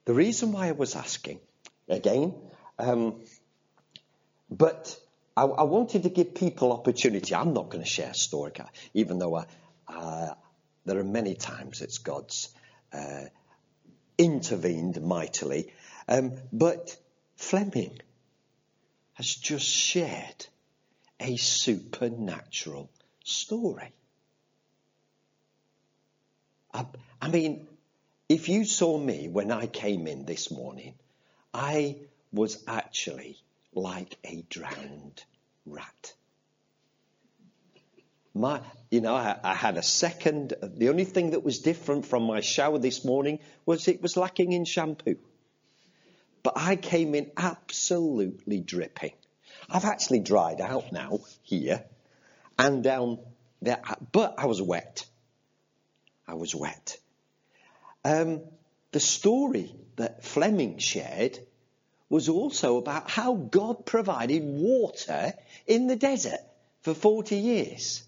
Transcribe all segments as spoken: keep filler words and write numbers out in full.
The reason why I was asking, again, um, but I, I wanted to give people opportunity. I'm not going to share a story, even though I, uh, there are many times it's God's uh, intervened mightily. Um, but Fleming has just shared a supernatural story. I, I mean, if you saw me when I came in this morning, I was actually like a drowned rat. My, you know, I, I had a second. The only thing that was different from my shower this morning was it was lacking in shampoo. But I came in absolutely dripping. I've actually dried out now here and down there, but I was wet. I was wet. Um, the story that Fleming shared was also about how God provided water in the desert for forty years.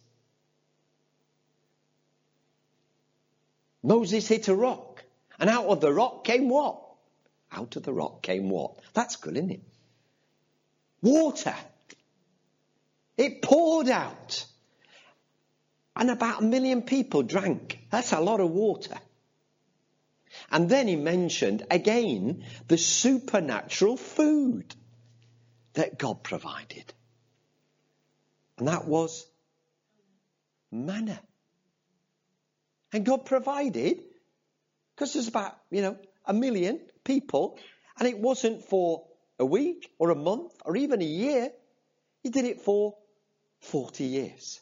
Moses hit a rock, and out of the rock came what? Out of the rock came what? That's good, isn't it? Water. It poured out. And about a million people drank. That's a lot of water. And then he mentioned, again, the supernatural food that God provided. And that was manna. And God provided, because there's about, you know, a million people, and it wasn't for a week or a month or even a year. He did it for forty years.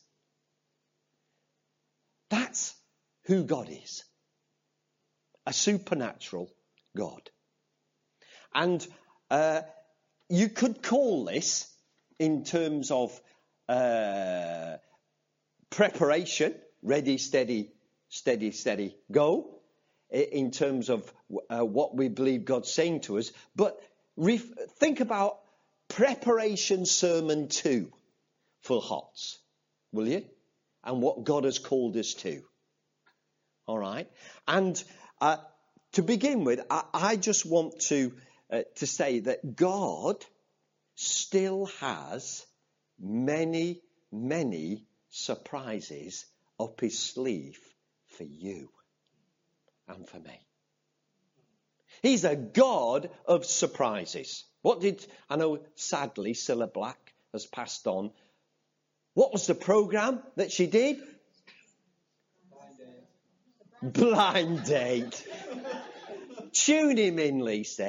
That's who God is. A supernatural God. And uh, you could call this, in terms of uh, preparation, ready, steady, steady, steady, go, in terms of uh, what we believe God's saying to us. But ref- think about preparation sermon two for HOTS, will you? And what God has called us to. All right? And uh, to begin with, I, I just want to uh, to say that God still has many, many surprises up his sleeve for you and for me. He's a God of surprises. What did, I know sadly Cilla Black has passed on. What was the programme that she did? Blind Date. Blind Date. Tune him in, Lisa.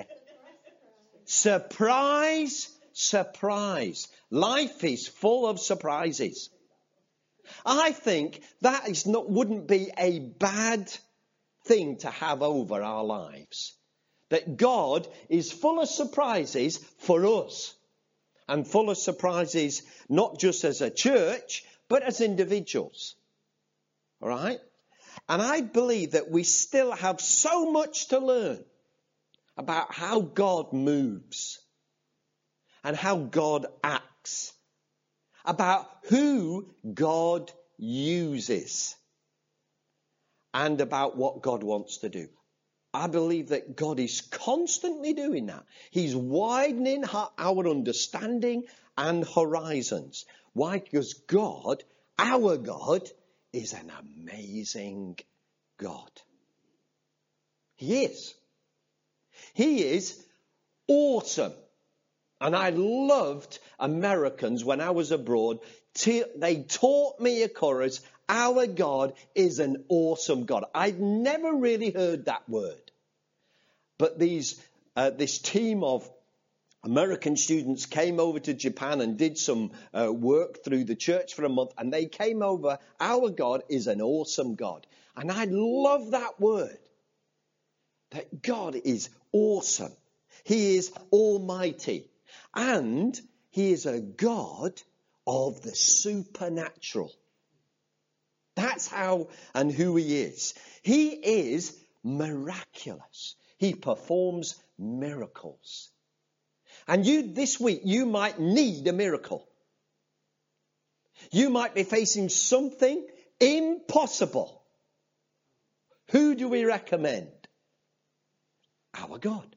Surprise, surprise. Life is full of surprises. I think that is not, wouldn't be a bad thing to have over our lives. That God is full of surprises for us. And full of surprises, not just as a church, but as individuals. All right? And I believe that we still have so much to learn about how God moves and how God acts, about who God uses, and about what God wants to do. I believe that God is constantly doing that. He's widening our understanding and horizons. Why? Because God, our God, is an amazing God. He is. He is awesome. And I loved Americans when I was abroad. They taught me a chorus. Our God is an awesome God. I'd never really heard that word. But these, uh, this team of American students came over to Japan and did some uh, work through the church for a month. And they came over. Our God is an awesome God. And I love that word. That God is awesome. He is almighty. And he is a God of the supernatural. That's how and who he is. He is miraculous. He performs miracles. And you, this week, you might need a miracle. You might be facing something impossible. Who do we recommend? Our God.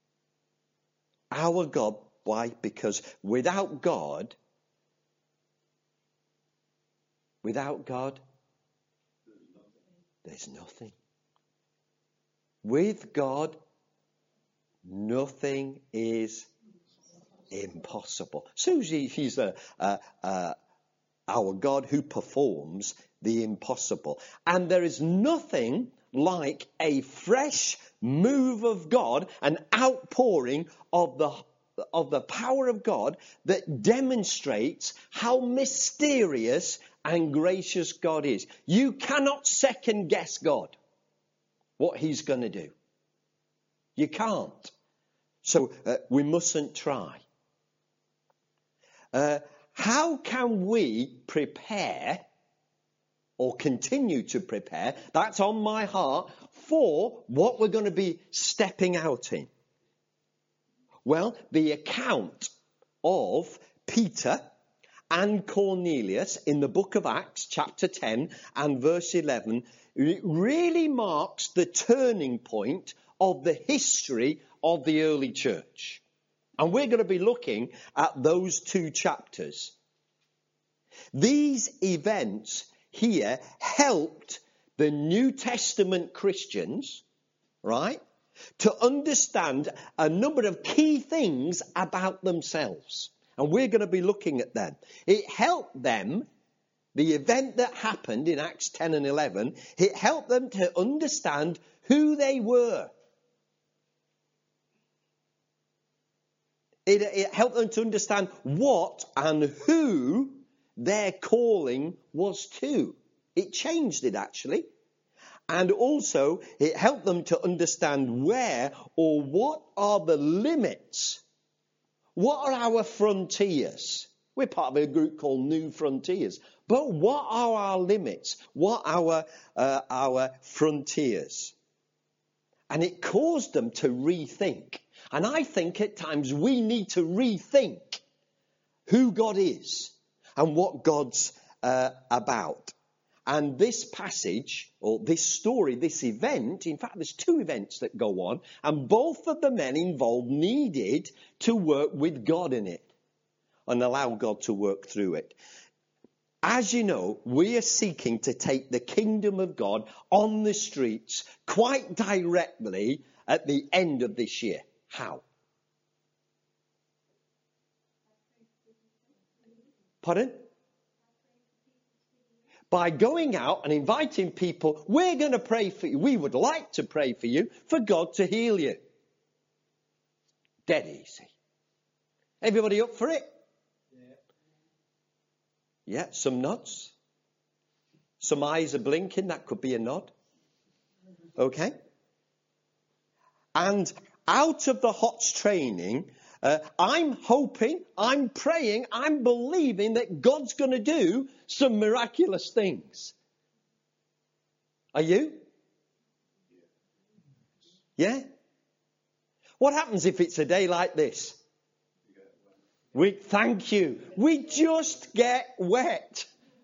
Our God. Why? Because without God, without God, there's nothing. With God, nothing is impossible. So he's a, a, a, our God who performs the impossible. And there is nothing like a fresh move of God, an outpouring of the of the power of God that demonstrates how mysterious and gracious God is. You cannot second guess God, what he's going to do. You can't. So uh, we mustn't try. Uh, how can we prepare or continue to prepare? That's on my heart for what we're going to be stepping out in. Well, the account of Peter and Cornelius in the book of Acts, chapter ten and verse eleven, really marks the turning point of the history of the early church. And we're going to be looking at those two chapters. These events here helped the New Testament Christians, right, to understand a number of key things about themselves. And we're going to be looking at them. It helped them, the event that happened in Acts ten and eleven, it helped them to understand who they were. It, it helped them to understand what and who their calling was to. It changed it, actually. And also, it helped them to understand where or what are the limits. What are our frontiers? We're part of a group called New Frontiers. But what are our limits? What are our, uh, our frontiers? And it caused them to rethink. And I think at times we need to rethink who God is and what God's uh, about. And this passage, or this story, this event, in fact, there's two events that go on, and both of the men involved needed to work with God in it and allow God to work through it. As you know, we are seeking to take the kingdom of God on the streets quite directly at the end of this year. How? Pardon? By going out and inviting people, we're going to pray for you. We would like to pray for you, for God to heal you. Dead easy. Everybody up for it? Yeah. Yeah, some nods. Some eyes are blinking. That could be a nod. Okay. And out of the H O T S training, Uh, I'm hoping, I'm praying, I'm believing that God's going to do some miraculous things. Are you? Yeah? What happens if it's a day like this? We thank you. We just get wet.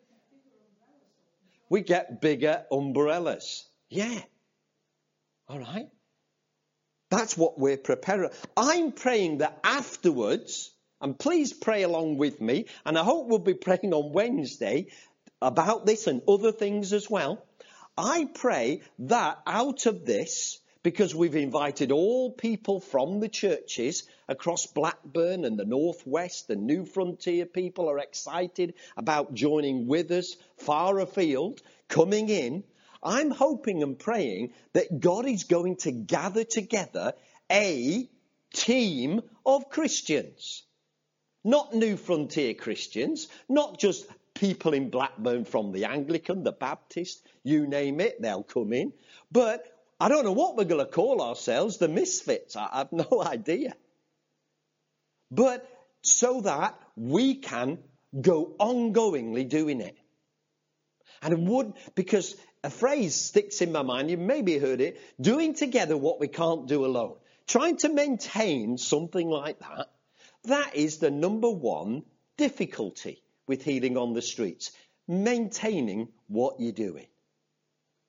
We get bigger umbrellas. Yeah. All right. That's what we're preparing. I'm praying that afterwards, and please pray along with me, and I hope we'll be praying on Wednesday about this and other things as well. I pray that out of this, because we've invited all people from the churches across Blackburn and the Northwest, the New Frontier people are excited about joining with us far afield, coming in. I'm hoping and praying that God is going to gather together a team of Christians. Not New Frontier Christians, not just people in Blackburn from the Anglican, the Baptist, you name it, they'll come in. But I don't know what we're going to call ourselves, the misfits. I have no idea. But so that we can go ongoingly doing it. And it would, because a phrase sticks in my mind, you maybe heard it, doing together what we can't do alone. Trying to maintain something like that, that is the number one difficulty with healing on the streets. Maintaining what you're doing.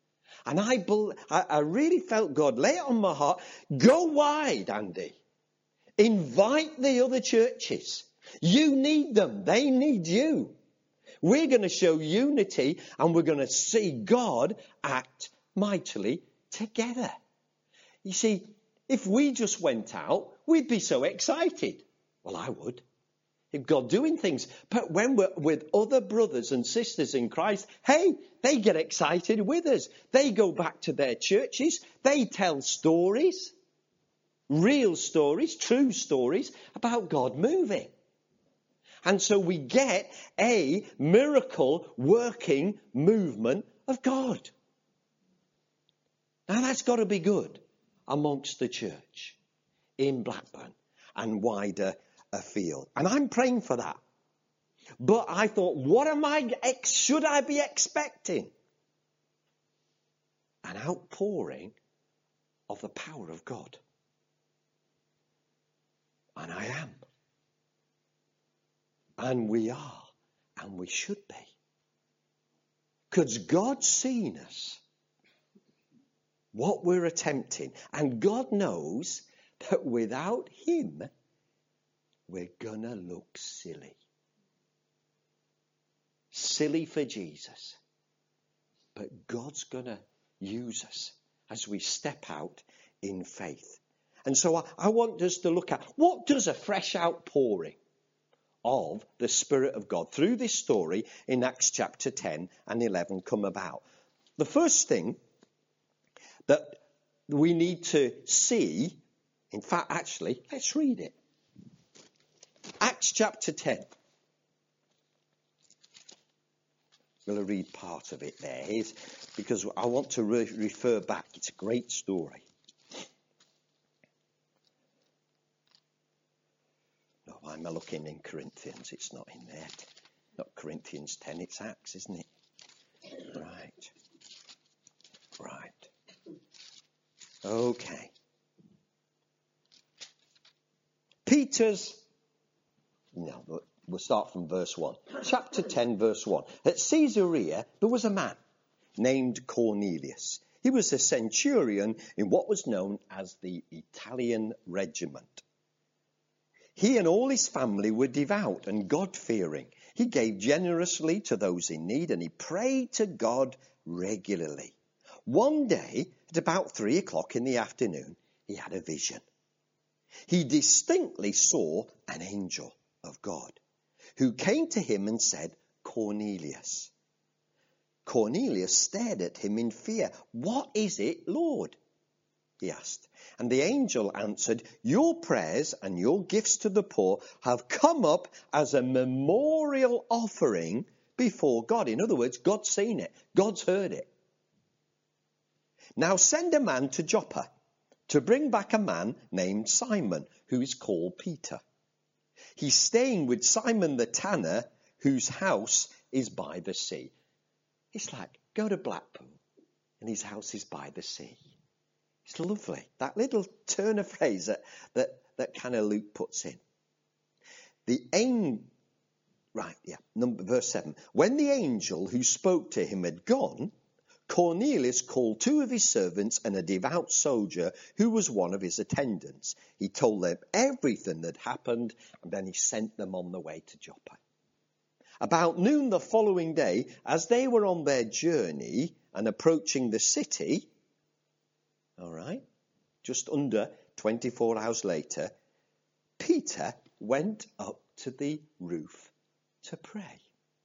And I, I, I really felt God lay it on my heart. Go wide, Andy. Invite the other churches. You need them. They need you. We're going to show unity and we're going to see God act mightily together. You see, if we just went out, we'd be so excited. Well, I would. If God doing things. But when we're with other brothers and sisters in Christ, hey, they get excited with us. They go back to their churches. They tell stories, real stories, true stories about God moving. And so we get a miracle working movement of God. Now that's got to be good amongst the church in Blackburn and wider afield. And I'm praying for that. But I thought, what am I, ex- should I be expecting? An outpouring of the power of God. And I am. And we are. And we should be. Because God's seen us. What we're attempting. And God knows that without him, we're going to look silly. Silly for Jesus. But God's going to use us as we step out in faith. And so I, I want us to look at, what does a fresh outpouring of the Spirit of God through this story in Acts chapter ten and eleven come about? The first thing that we need to see, in fact, actually, let's read it. Acts chapter ten. I'm going to read part of it there, Here's, because I want to re- refer back. It's a great story. No, I'm looking in Corinthians. It's not in there. Not Corinthians ten, it's Acts, isn't it? Right. Right. Okay. Peter's... No, we'll start from verse one. Chapter ten, verse one. At Caesarea, there was a man named Cornelius. He was a centurion in what was known as the Italian regiment. He and all his family were devout and God-fearing. He gave generously to those in need and he prayed to God regularly. One day, at about three o'clock in the afternoon, he had a vision. He distinctly saw an angel of God, who came to him and said, Cornelius. Cornelius stared at him in fear. What is it, Lord? He asked. And the angel answered, your prayers and your gifts to the poor have come up as a memorial offering before God. In other words, God's seen it. God's heard it. Now send a man to Joppa to bring back a man named Simon, who is called Peter. He's staying with Simon the tanner, whose house is by the sea. It's like, go to Blackpool, and his house is by the sea. It's lovely. That little turn of phrase that, that, that kind of Luke puts in. The aim, right, yeah, number, verse seven. When the angel who spoke to him had gone, Cornelius called two of his servants and a devout soldier who was one of his attendants. He told them everything that happened, and then he sent them on the way to Joppa. About noon the following day, as they were on their journey and approaching the city, all right, just under twenty-four hours later, Peter went up to the roof to pray.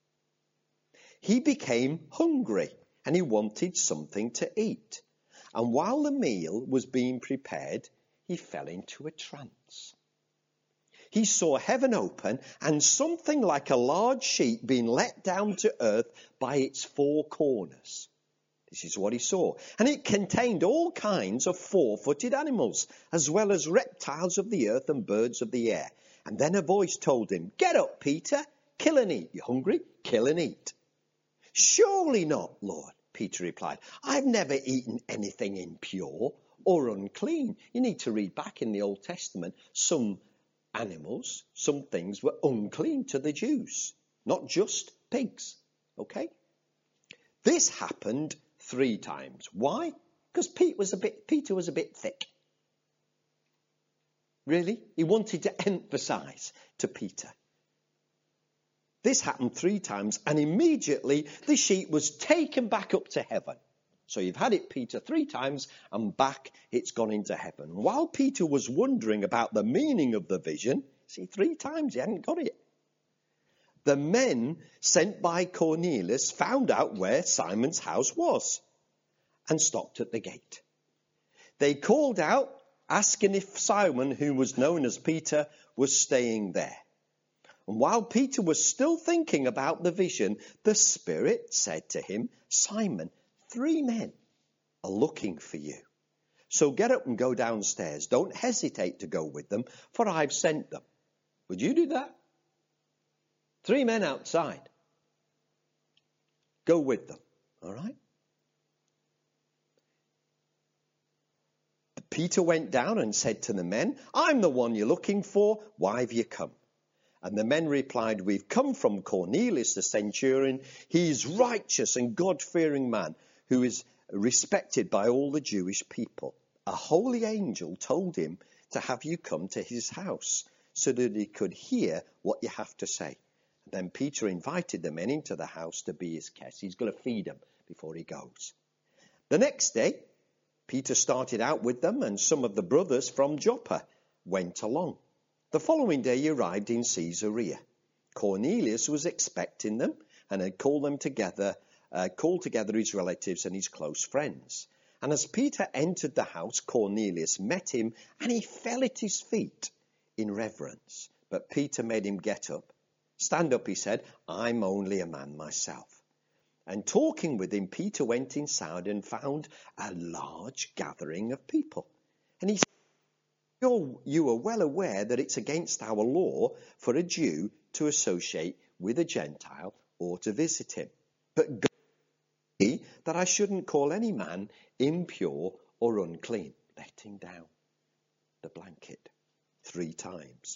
He became hungry. And he wanted something to eat. And while the meal was being prepared, he fell into a trance. He saw heaven open and something like a large sheet being let down to earth by its four corners. This is what he saw. And it contained all kinds of four-footed animals, as well as reptiles of the earth and birds of the air. And then a voice told him, get up, Peter, kill and eat. You're hungry? Kill and eat. Surely not, Lord, Peter replied. I've never eaten anything impure or unclean. You need to read back in the Old Testament. Some animals, some things were unclean to the Jews, not just pigs. Okay? This happened three times. Why? Because Pete was a bit, Peter was a bit thick. Really? He wanted to emphasize to Peter. This happened three times, and immediately the sheep was taken back up to heaven. So you've had it, Peter, three times, and back it's gone into heaven. While Peter was wondering about the meaning of the vision, see, three times he hadn't got it. The men sent by Cornelius found out where Simon's house was and stopped at the gate. They called out, asking if Simon, who was known as Peter, was staying there. And while Peter was still thinking about the vision, the Spirit said to him, Simon, three men are looking for you. So get up and go downstairs. Don't hesitate to go with them, for I've sent them. Would you do that? Three men outside. Go with them. All right? Peter went down and said to the men, I'm the one you're looking for. Why have you come? And the men replied, we've come from Cornelius the centurion. He is righteous and God-fearing man who is respected by all the Jewish people. A holy angel told him to have you come to his house so that he could hear what you have to say. Then Peter invited the men into the house to be his guests. He's going to feed them before he goes. The next day, Peter started out with them, and some of the brothers from Joppa went along. The following day he arrived in Caesarea. Cornelius was expecting them and had called them together, uh, called together his relatives and his close friends. And as Peter entered the house, Cornelius met him, and he fell at his feet in reverence. But Peter made him get up. Stand up, he said, I'm only a man myself. And talking with him, Peter went inside and found a large gathering of people. And he said, You're, you are well aware that it's against our law for a Jew to associate with a Gentile or to visit him. But God told me that I shouldn't call any man impure or unclean. Letting down the blanket three times.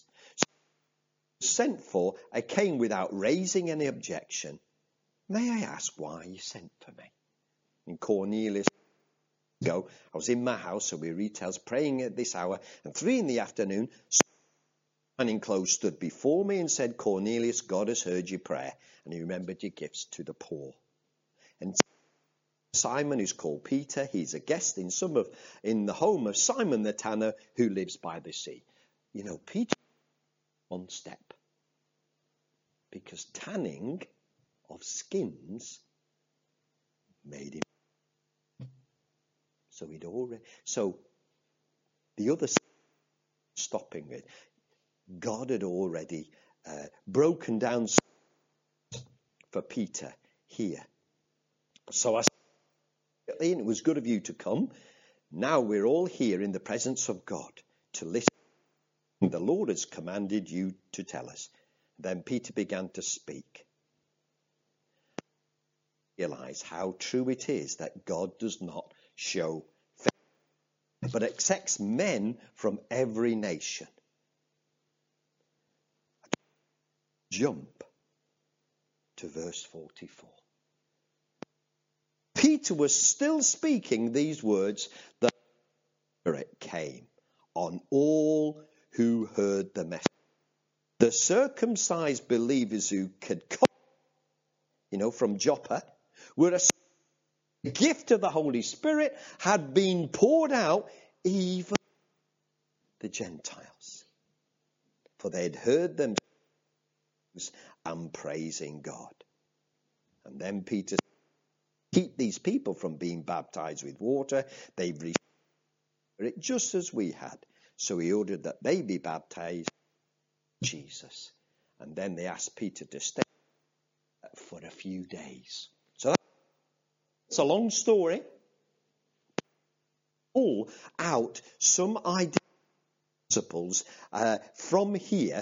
So sent for, I came without raising any objection. May I ask why you sent for me? And Cornelius, go, I was in my house, so he retells, praying at this hour, and three in the afternoon, man in clothes stood before me and said, Cornelius, God has heard your prayer, and he remembered your gifts to the poor. And Simon, who's called Peter, he's a guest in some of in the home of Simon the tanner, who lives by the sea. You know, Peter, one step, because tanning of skins made him. So he'd already. So the other stopping it, God had already uh, broken down for Peter here. So I said, it was good of you to come. Now we're all here in the presence of God to listen. The Lord has commanded you to tell us. Then Peter began to speak. Realize how true it is that God does not show favor, but accepts men from every nation. Jump to verse forty-four. Peter was still speaking these words, the Spirit came on all who heard the message. The circumcised believers who could come, you know, from Joppa, were a the gift of the Holy Spirit had been poured out even the Gentiles. For they had heard them and praising God. And then Peter said, keep these people from being baptized with water. They've received it just as we had. So he ordered that they be baptized in Jesus. And then they asked Peter to stay for a few days. So it's a long story. Pull out some ideas, principles uh, from here.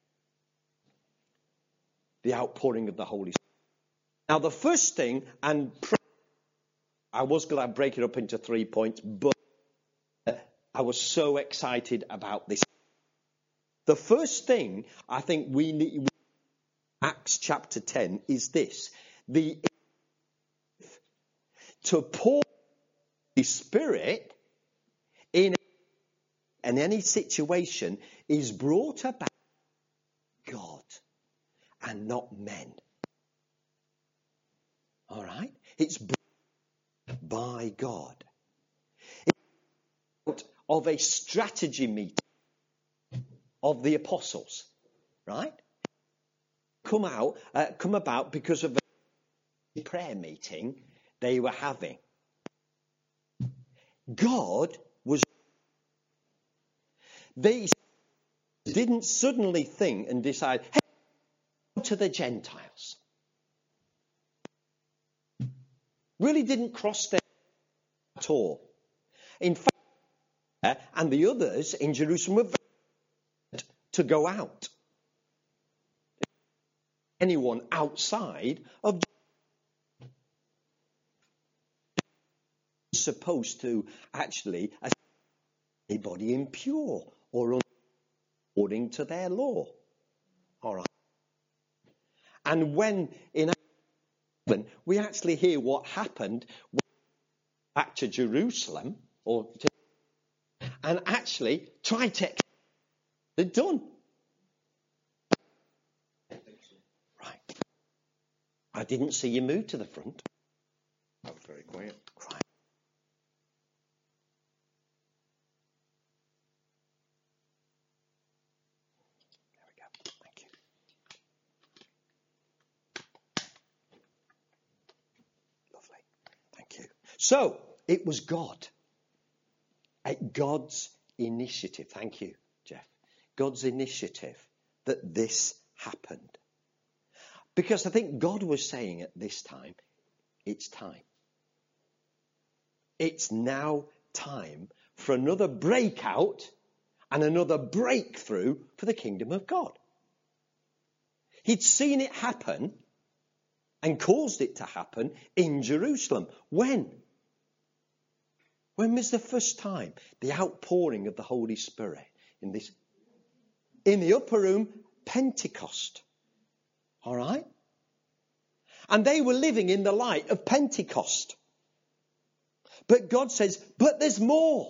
The outpouring of the Holy Spirit. Now, the first thing, and I was going to break it up into three points, but I was so excited about this. The first thing I think we need, Acts chapter ten, is this: the to pour the Spirit in and any situation is brought about by God and not men. All right? It's brought by God. It's out of a strategy meeting of the apostles, right? Come out, uh, come about because of a prayer meeting they were having. God was. They didn't suddenly think and decide, hey, go to the Gentiles. Really didn't cross their mind at all. In fact, and the others in Jerusalem were very to go out. Anyone outside of supposed to actually anybody impure or according to their law. All right. And when in we actually hear what happened back to Jerusalem or to, and actually tried to they're done. Right. I didn't see you move to the front. I was very quiet. Right. There we go. Thank you. Lovely. Thank you. So, it was God. At God's initiative. Thank you, Jeff. God's initiative that this happened. Because I think God was saying at this time, it's time. It's now time for another breakout and another breakthrough for the kingdom of God. He'd seen it happen and caused it to happen in Jerusalem. When? When was the first time the outpouring of the Holy Spirit in this? In the upper room, Pentecost. All right? And they were living in the light of Pentecost. But God says, but there's more.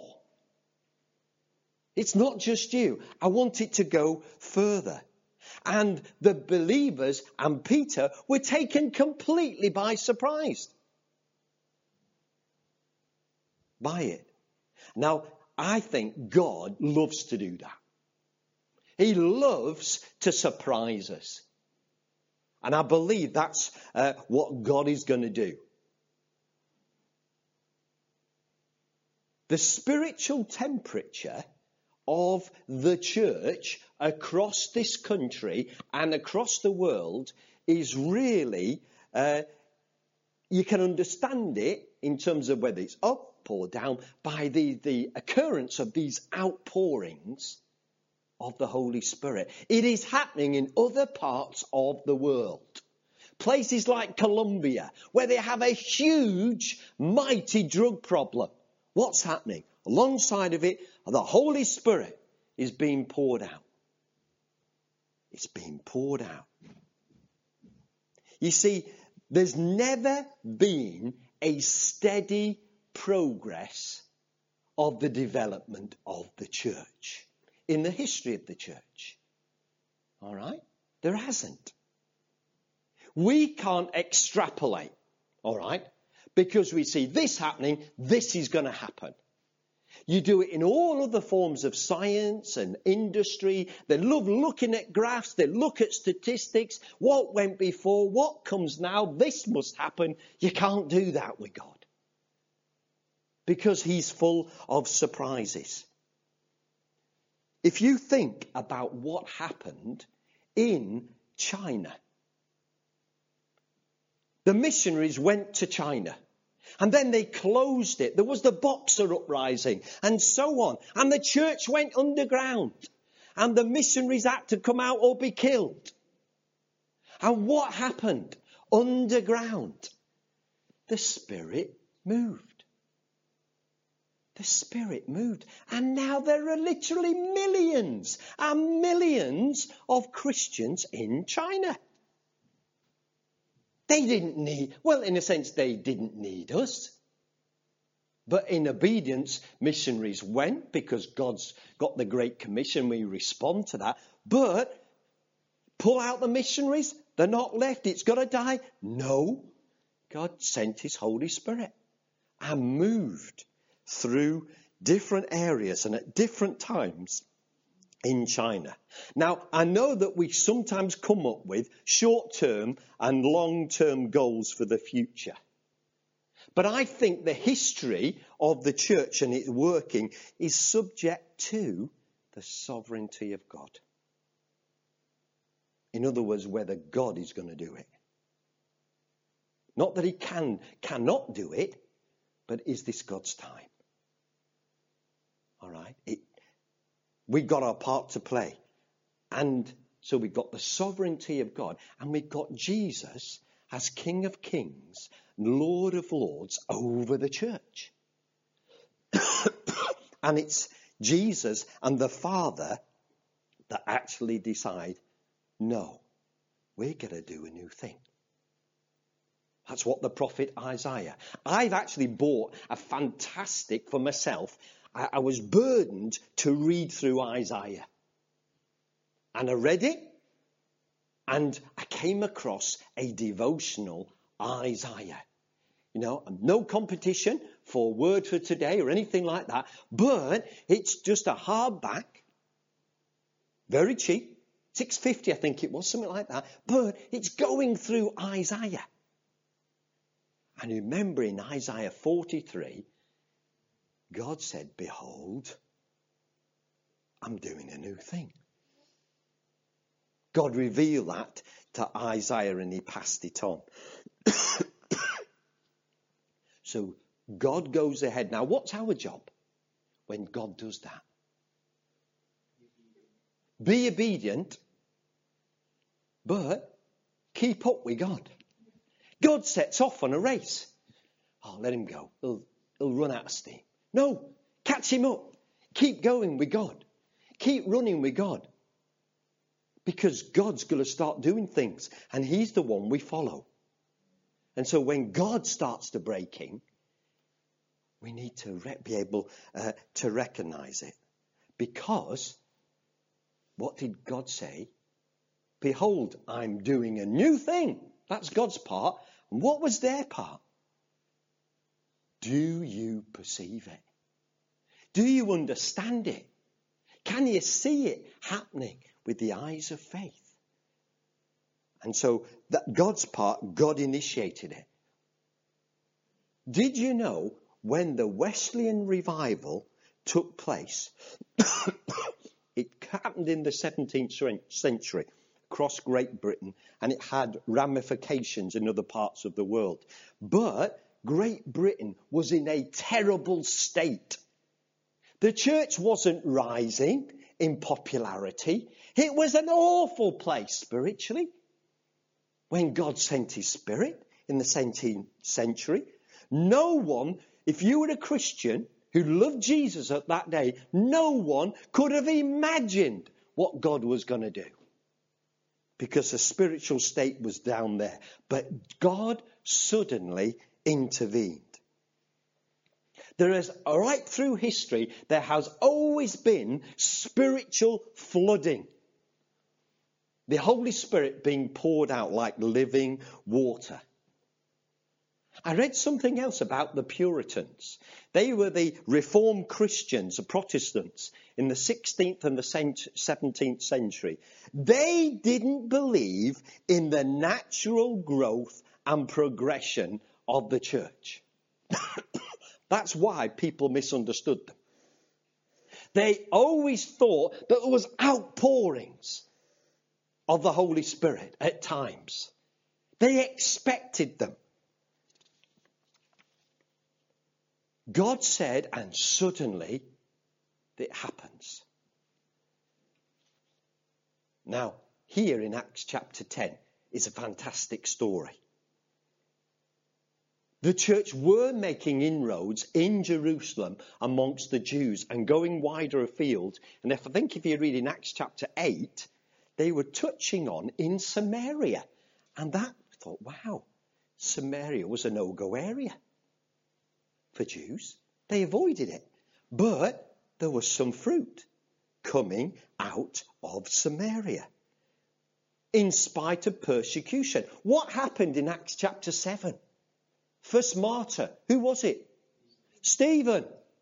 It's not just you. I want it to go further. And the believers and Peter were taken completely by surprise. By it. Now, I think God loves to do that. He loves to surprise us. And I believe that's uh, what God is going to do. The spiritual temperature of the church across this country and across the world is really, uh, you can understand it in terms of whether it's up or down by the, the occurrence of these outpourings of the Holy Spirit. It is happening in other parts of the world. Places like Colombia, where they have a huge, mighty drug problem. What's happening? Alongside of it, the Holy Spirit is being poured out. It's being poured out. You see, there's never been a steady progress of the development of the church in the history of the church. All right? There hasn't. We can't extrapolate, all right? Because we see this happening, this is going to happen. You do it in all other forms of science and industry. They love looking at graphs. They look at statistics. What went before? What comes now? This must happen. You can't do that with God. Because he's full of surprises. If you think about what happened in China. The missionaries went to China. And then they closed it. There was the Boxer uprising and so on. And the church went underground. And the missionaries had to come out or be killed. And what happened? Underground. The Spirit moved. The Spirit moved. And now there are literally millions and millions of Christians in China. They didn't need, well, in a sense, they didn't need us. But in obedience, missionaries went because God's got the Great Commission. We respond to that. But pull out the missionaries. They're not left. It's got to die. No. God sent his Holy Spirit and moved through different areas and at different times in China. Now, I know that we sometimes come up with short-term and long-term goals for the future. But I think the history of the church and its working is subject to the sovereignty of God. In other words, whether God is going to do it. Not that he can, cannot do it, but is this God's time? All right? It, we've got our part to play. And so we've got the sovereignty of God, and we've got Jesus as King of Kings, Lord of Lords over the church. And it's Jesus and the Father that actually decide, no, we're going to do a new thing. That's what the prophet Isaiah. I've actually bought a fantastic, for myself, I, I was burdened to read through Isaiah. And I read it, and I came across a devotional Isaiah. You know, no competition for Word for Today or anything like that, but it's just a hardback, very cheap, six fifty I think it was, something like that, but it's going through Isaiah. And remember in Isaiah forty-three, God said, behold, I'm doing a new thing. God revealed that to Isaiah and he passed it on. So God goes ahead. Now, what's our job when God does that? Be obedient, but keep up with God. God sets off on a race. Oh, let him go. He'll, he'll run out of steam. No, catch him up. Keep going with God. Keep running with God. Because God's going to start doing things. And he's the one we follow. And so when God starts to breaking, we need to re- be able uh, to recognize it. Because what did God say? Behold, I'm doing a new thing. That's God's part. And what was their part? Do you perceive it? Do you understand it? Can you see it happening with the eyes of faith? And so that God's part, God initiated it. Did you know when the Wesleyan revival took place, it happened in the seventeenth century across Great Britain, and it had ramifications in other parts of the world. But Great Britain was in a terrible state. The church wasn't rising in popularity. It was an awful place spiritually. When God sent his Spirit in the seventeenth century, no one, if you were a Christian who loved Jesus at that day, no one could have imagined what God was going to do. Because the spiritual state was down there. But God suddenly intervened. There is, right through history, there has always been spiritual flooding. The Holy Spirit being poured out like living water. I read something else about the Puritans. They were the Reformed Christians, the Protestants, in the sixteenth and the seventeenth century. They didn't believe in the natural growth and progression of the church. That's why people misunderstood them. They always thought that there was outpourings of the Holy Spirit at times. They expected them. God said, and suddenly it happens. Now, here in Acts chapter ten is a fantastic story. The church were making inroads in Jerusalem amongst the Jews and going wider afield. And if I think if you read in Acts chapter eight, they were touching on in Samaria. And that, I thought, wow, Samaria was a no-go area for Jews. They avoided it. But there was some fruit coming out of Samaria in spite of persecution. What happened in Acts chapter seven? First martyr. Who was it? Stephen.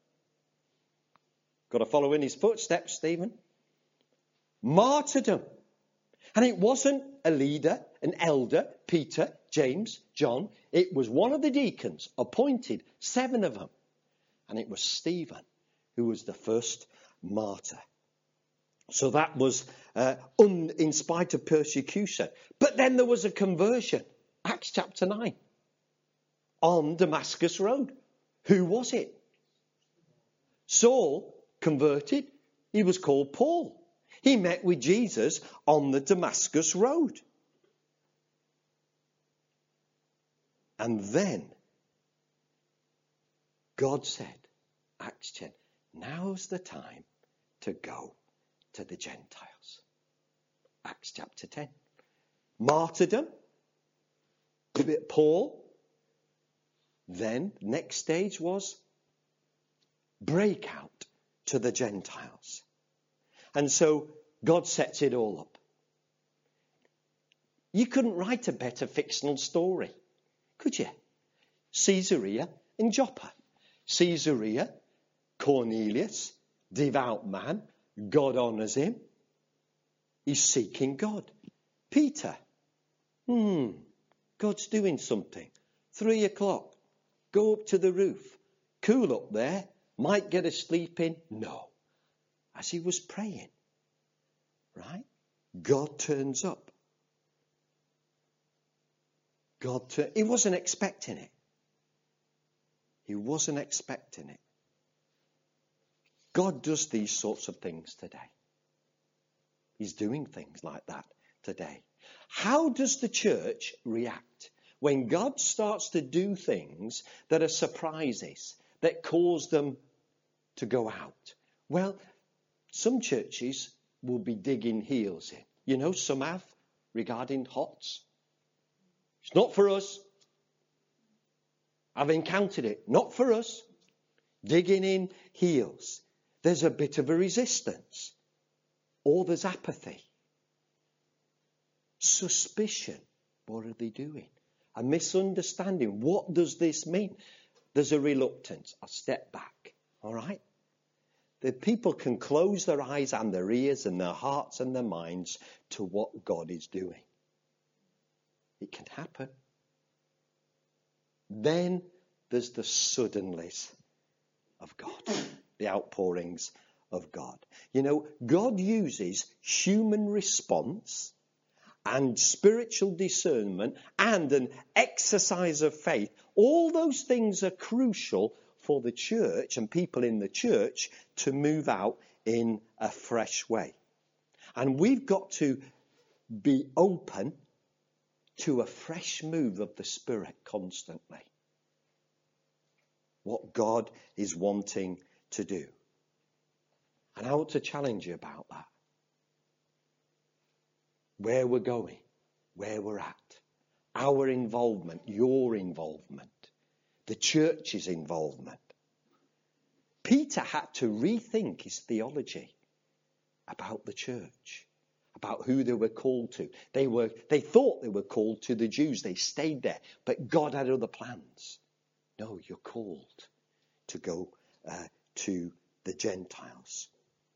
Got to follow in his footsteps, Stephen. Martyrdom. And it wasn't a leader, an elder, Peter, James, John. It was one of the deacons appointed, seven of them. And it was Stephen who was the first martyr. So that was uh, un, in spite of persecution. But then there was a conversion. Acts chapter nine. On Damascus Road. Who was it? Saul converted. He was called Paul. He met with Jesus on the Damascus Road. And then God said, Acts ten, now's the time to go to the Gentiles. Acts chapter ten. Martyrdom. Paul. Then, next stage was breakout to the Gentiles. And so God sets it all up. You couldn't write a better fictional story, could you? Caesarea and Joppa. Caesarea, Cornelius, devout man, God honours him. He's seeking God. Peter, hmm, God's doing something. Three o'clock, go up to the roof. Cool up there, might get a sleep in. No. As he was praying, right? God turns up. God, tur- he wasn't expecting it. He wasn't expecting it. God does these sorts of things today. He's doing things like that today. How does the church react when God starts to do things that are surprises, that cause them to go out? Well, some churches will be digging heels in. You know, some have regarding hots. It's not for us. I've encountered it. Not for us. Digging in heels. There's a bit of a resistance. Or there's apathy. Suspicion. What are they doing? A misunderstanding. What does this mean? There's a reluctance. I'll step back. All right? The people can close their eyes and their ears and their hearts and their minds to what God is doing. It can happen. Then there's the suddenlies of God, the outpourings of God. You know, God uses human response and spiritual discernment and an exercise of faith. All those things are crucial for the church and people in the church to move out in a fresh way. And we've got to be open to a fresh move of the Spirit constantly. What God is wanting to do. And I want to challenge you about that. Where we're going, where we're at, our involvement, your involvement, the church's involvement. Peter had to rethink his theology about the church, about who they were called to. They were, they thought they were called to the Jews. They stayed there, but God had other plans. No, you're called to go uh, to the Gentiles.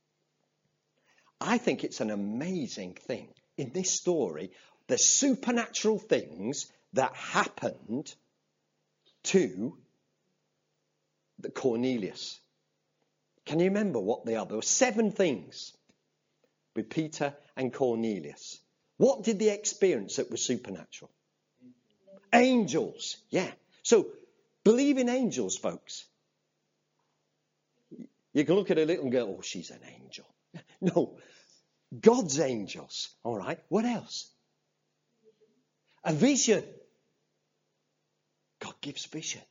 I think it's an amazing thing in this story, the supernatural things that happened to the Cornelius. Can you remember what they are? There were seven things with Peter and Cornelius. What did they experience that was supernatural? Angels. Yeah. So, believe in angels, folks. You can look at a little girl, oh, she's an angel. No, God's angels. All right. What else? A vision. God gives visions.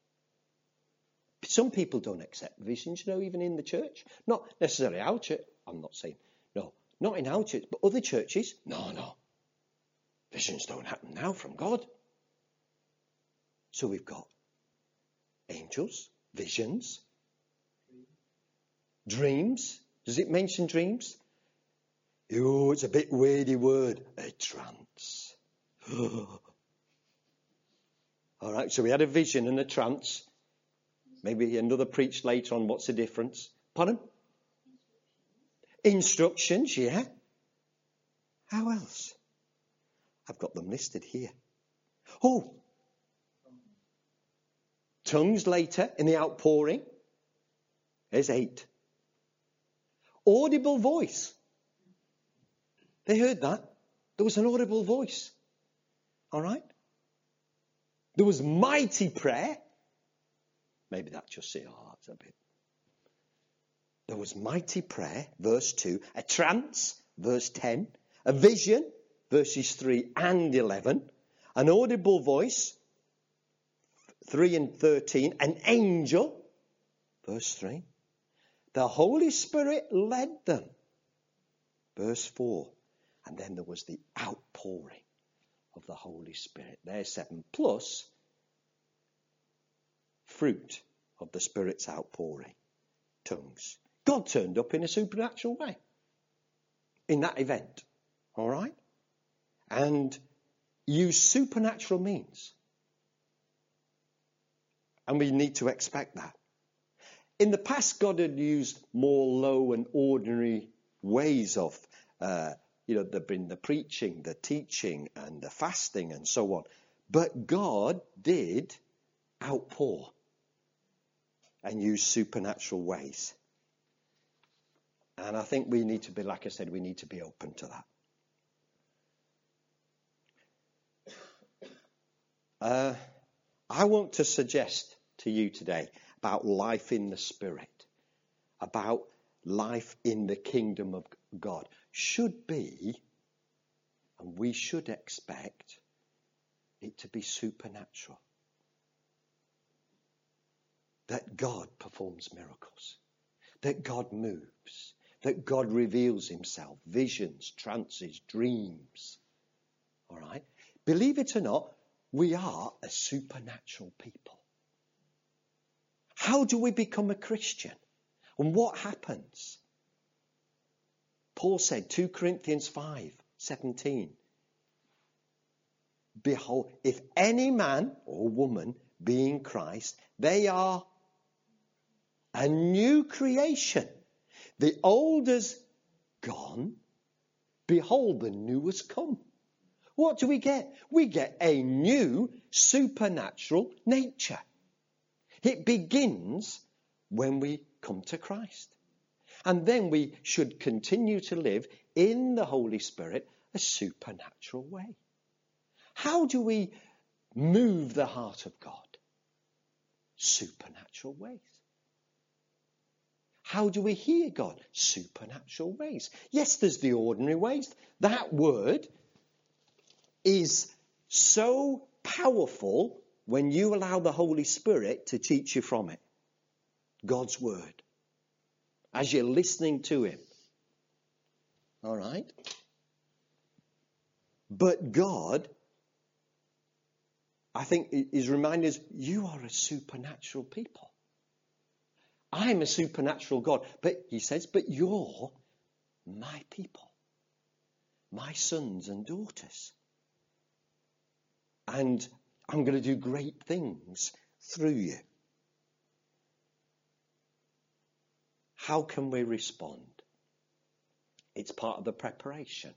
Some people don't accept visions, you know, even in the church. Not necessarily our church. I'm not saying, no, not in our church, but other churches. No, no. Visions don't happen now from God. So we've got angels, visions, Dreams. Does it mention dreams? Oh, it's a bit weirdy word. A trance. All right, so we had a vision and a trance. Maybe another preach later on what's the difference. Pardon? Instructions, yeah. How else? I've got them listed here. Oh, tongues later in the outpouring. There's eight. Audible voice. They heard that. There was an audible voice. All right? There was mighty prayer. Maybe that just say, oh, that's a bit. There was mighty prayer, verse two. A trance, verse ten. A vision, verses three and eleven. An audible voice, three and thirteen. An angel, verse three. The Holy Spirit led them, verse four. And then there was the outpouring of the Holy Spirit. There's seven. Plus fruit of the Spirit's outpouring. Tongues. God turned up in a supernatural way in that event. All right? And used supernatural means. And we need to expect that. In the past, God had used more low and ordinary ways of, uh, you know, there'd been the preaching, the teaching, and the fasting, and so on. But God did outpour and use supernatural ways. And I think we need to be, like I said, we need to be open to that. Uh, I want to suggest to you today about life in the Spirit, about life in the kingdom of God, should be, and we should expect it to be supernatural. That God performs miracles, that God moves, that God reveals himself, visions, trances, dreams. All right? Believe it or not, we are a supernatural people. How do we become a Christian? And what happens? Paul said, two Corinthians five seventeen. Behold, if any man or woman be in Christ, they are a new creation. The old is gone. Behold, the new has come. What do we get? We get a new supernatural nature. It begins when we come to Christ. And then we should continue to live in the Holy Spirit a supernatural way. How do we move the heart of God? Supernatural ways. How do we hear God? Supernatural ways. Yes, there's the ordinary ways. That word is so powerful when you allow the Holy Spirit to teach you from it. God's word. As you're listening to him. All right? But God, I think, is reminding us, you are a supernatural people. I'm a supernatural God. But he says, but you're my people. My sons and daughters. And I'm going to do great things through you. How can we respond? It's part of the preparation.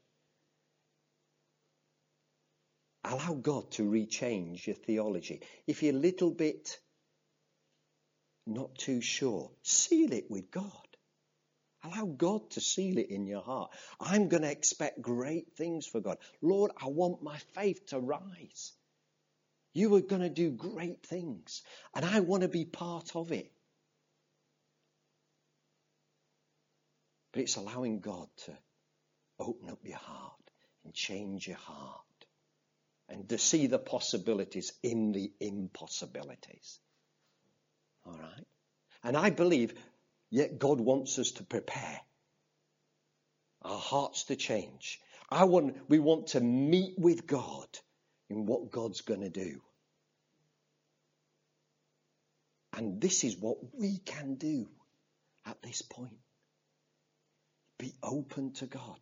Allow God to rechange your theology. If you're a little bit not too sure, seal it with God. Allow God to seal it in your heart. I'm going to expect great things for God. Lord, I want my faith to rise. You are going to do great things. And I want to be part of it. But it's allowing God to open up your heart and change your heart. And to see the possibilities in the impossibilities. All right? And I believe, yet God wants us to prepare. Our hearts to change. I want, we want to meet with God in what God's going to do. And this is what we can do. at this point. Be open to God.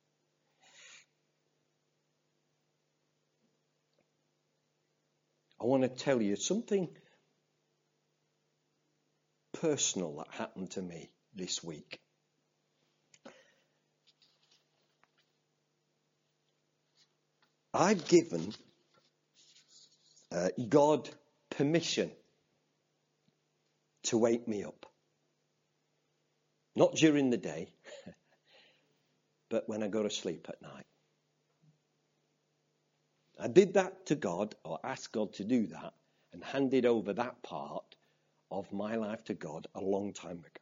I want to tell you something personal that happened to me this week. I've given uh, God permission to wake me up. Not during the day, but when I go to sleep at night. I did that to God, or asked God to do that, and handed over that part of my life to God a long time ago.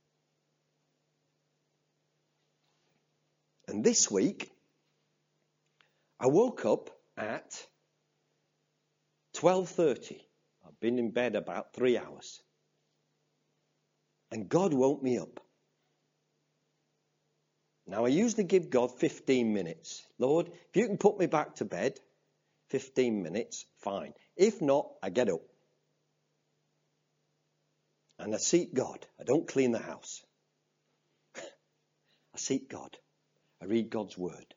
And this week, I woke up at twelve thirty. I've been in bed about three hours. And God woke me up. Now, I usually give God fifteen minutes. Lord, if you can put me back to bed, fifteen minutes, fine. If not, I get up. And I seek God. I don't clean the house. I seek God. I read God's word.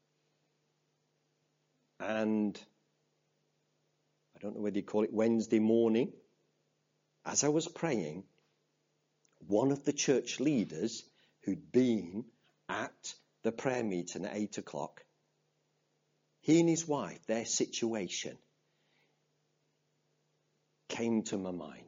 And I don't know whether you call it Wednesday morning, as I was praying, one of the church leaders who'd been at the prayer meeting at eight o'clock, he and his wife, their situation came to my mind.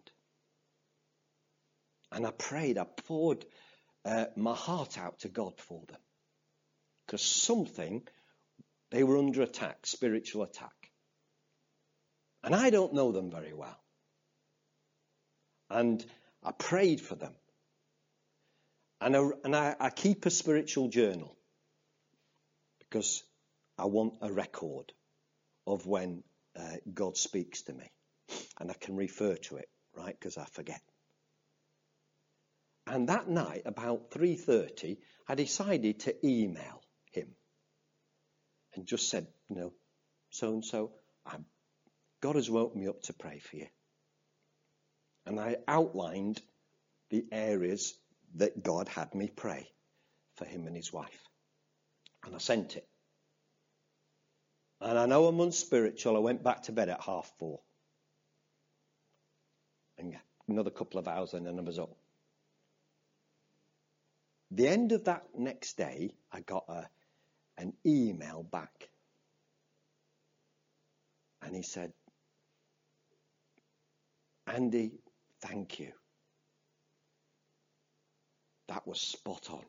And I prayed, I poured uh, my heart out to God for them. Because something, they were under attack, spiritual attack. And I don't know them very well. And I prayed for them. And I, and I, I keep a spiritual journal. Because I want a record of when uh, God speaks to me. And I can refer to it, right? Because I forget. And that night, about three thirty, I decided to email him. And just said, you know, so-and-so, I'm, God has woken me up to pray for you. And I outlined the areas that God had me pray for him and his wife. And I sent it. And I know I'm unspiritual. I went back to bed at half four. And another couple of hours and then I was up. The end of that next day, I got a, an email back. And he said, Andy, thank you. That was spot on.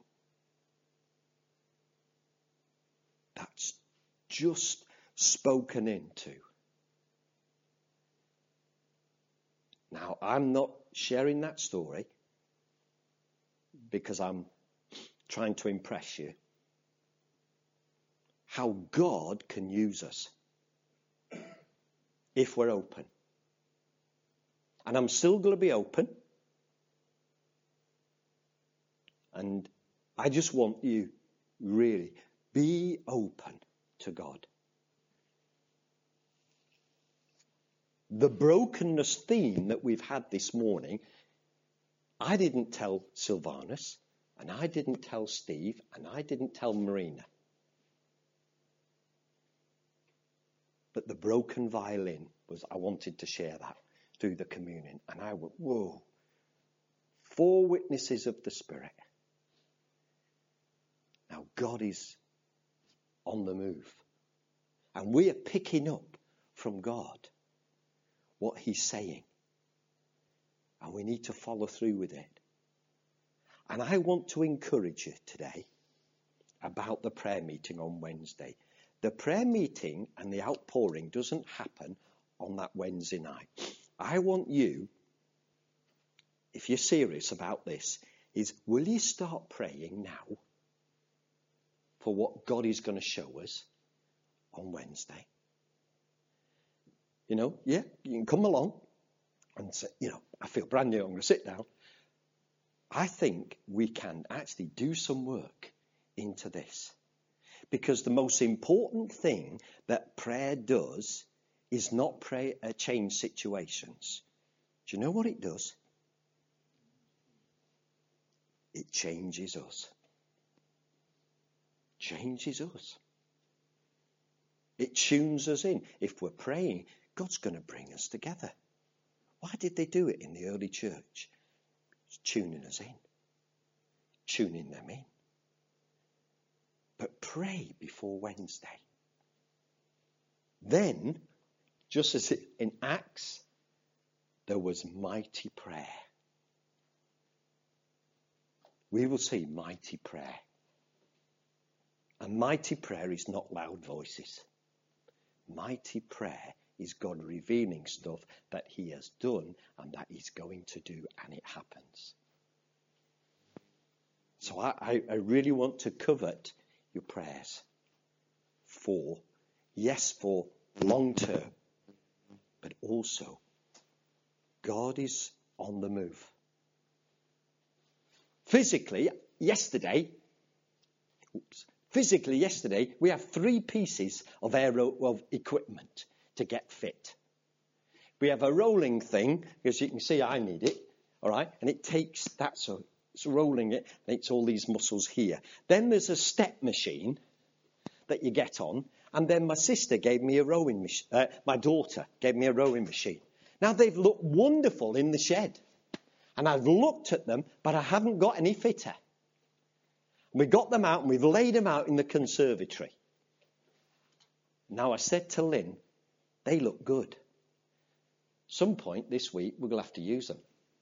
That's just spoken into. Now, I'm not sharing that story because I'm trying to impress you. How God can use us if we're open. And I'm still going to be open. And I just want you, really, be open to God. The brokenness theme that we've had this morning, I didn't tell Sylvanus, and I didn't tell Steve, and I didn't tell Marina. But the broken violin was, I wanted to share that through the communion. And I went, whoa. Four witnesses of the Spirit. Now God is on the move. And we are picking up from God what he's saying. And we need to follow through with it. And I want to encourage you today about the prayer meeting on Wednesday. The prayer meeting and the outpouring doesn't happen on that Wednesday night. I want you, if you're serious about this, is will you start praying now for what God is going to show us on Wednesday? You know, yeah, you can come along and say, you know, I feel brand new, I'm going to sit down. I think we can actually do some work into this. Because the most important thing that prayer does is not pray, uh, change situations. Do you know what it does? it changes us. Changes us. It tunes us in. If we're praying, God's going to bring us together. Why did they do it in the early church? It's tuning us in. Tuning them in. But pray before Wednesday. Then, just as in Acts, there was mighty prayer. We will see mighty prayer. And mighty prayer is not loud voices. Mighty prayer is God revealing stuff that he has done and that he's going to do, and it happens. So I, I, I really want to covet your prayers for, yes, for long term, but also God is on the move. Physically, yesterday, oops, physically yesterday, we have three pieces of aero of equipment to get fit. We have a rolling thing, as you can see I need it, all right, and it takes that, so it's rolling it, and it's all these muscles here. Then there's a step machine that you get on, and then my sister gave me a rowing machine, uh, my daughter gave me a rowing machine. Now they've looked wonderful in the shed, and I've looked at them, but I haven't got any fitter. We got them out and we've laid them out in the conservatory. Now I said to Lynn, they look good. Some point this week we're going to have to use them.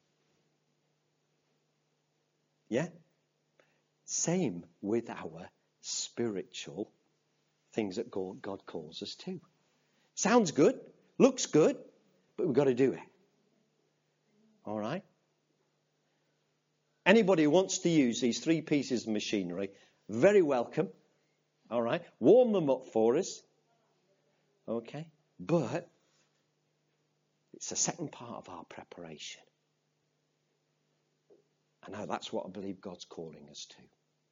Yeah? Same with our spiritual things that God calls us to. Sounds good, looks good, but we've got to do it. All right? Anybody who wants to use these three pieces of machinery, very welcome. All right? Warm them up for us. Okay? But it's the second part of our preparation. And now that's what I believe God's calling us to.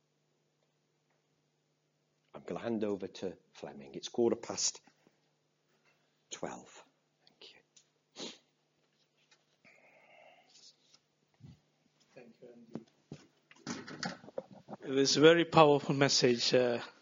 I'm going to hand over to Fleming. It's quarter past twelve. Thank you. Thank you, Andy. It was a very powerful message, uh,